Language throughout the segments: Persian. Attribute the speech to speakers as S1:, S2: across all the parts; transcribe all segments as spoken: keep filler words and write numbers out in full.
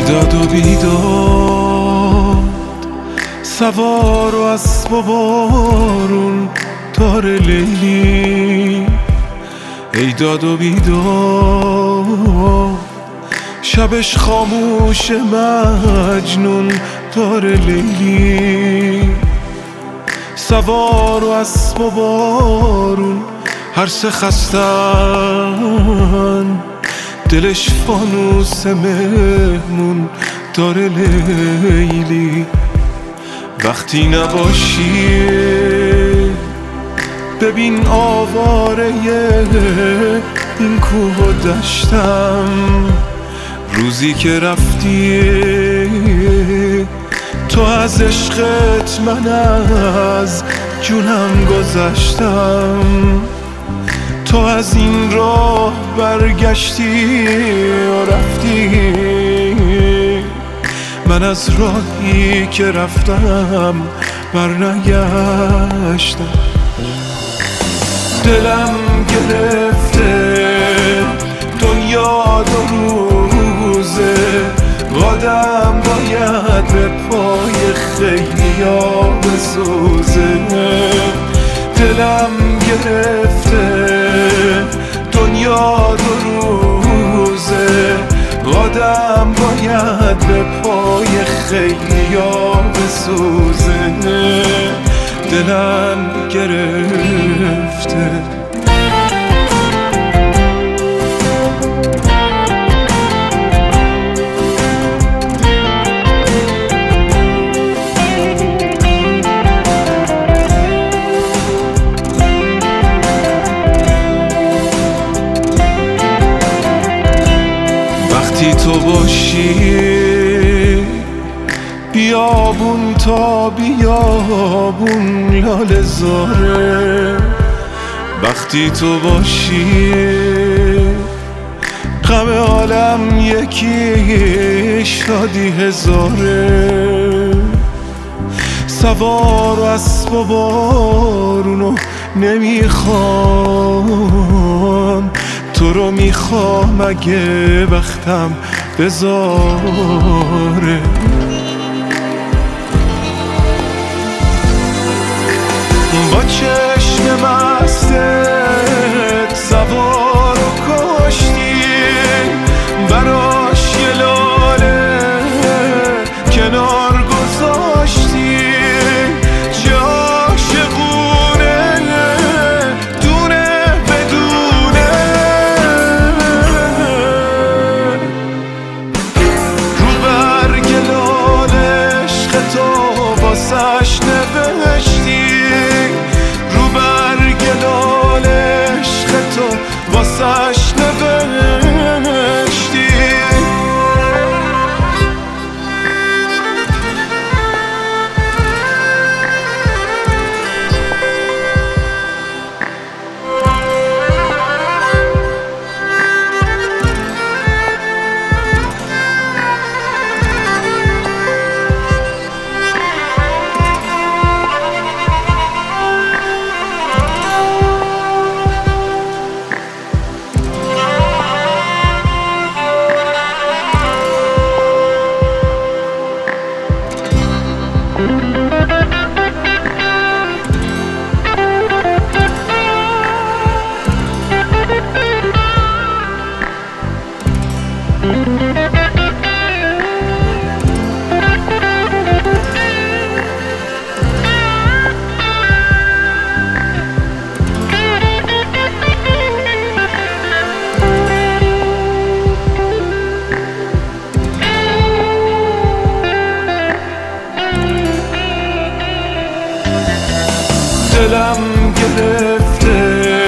S1: داد و بیداد، سوار و اسب و بارون داره لیلی. ای داد و بیداد، شبش خاموش مجنون داره لیلی. سوار و اسب و بارون هر سه خستن، دلش فانوس مهمون داره لیلی. وقتی نباشی ببین آواره این کوه و دشتم. روزی که رفتی تو از عشقت من از جونم گذشتم. تو از این راه برگشتی و رفتی، من از راهی که رفتم برنگشتم. دلم گرفته دنیا دو روزه، قدم باید به پای خیلیا بسوزه. دلم گرفته دنیا دو روزه، قدم باید به پای خیلیا بسوزه. دلم گرفته وقتی تو باشی بیابون تا بیابون لاله زاره. وقتی تو باشی غم عالم یکی شادی هزاره. سوار و اسب و بارونو نمیخوام، تو رو میخوام اگه وقتم بذاره. با چشم مستت سوار و کشتی، براش یه لاله کنار گذاشتی. چه عاشقونه دونه بدونه، رو برگ لاله عشق تو واسش نوشتی. رو برگ لاله عشق تو واسش نوشتی. دلم گرفته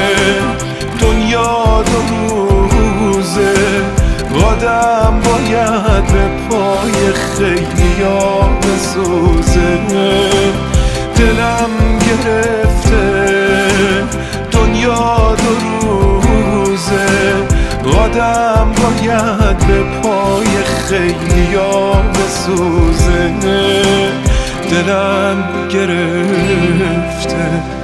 S1: دنیا دو روزه، قدم باید به پای خیلیا بسوزه. دلم گرفته دنیا دو روزه، قدم باید به پای خیلیا بسوزه. دلم گرفته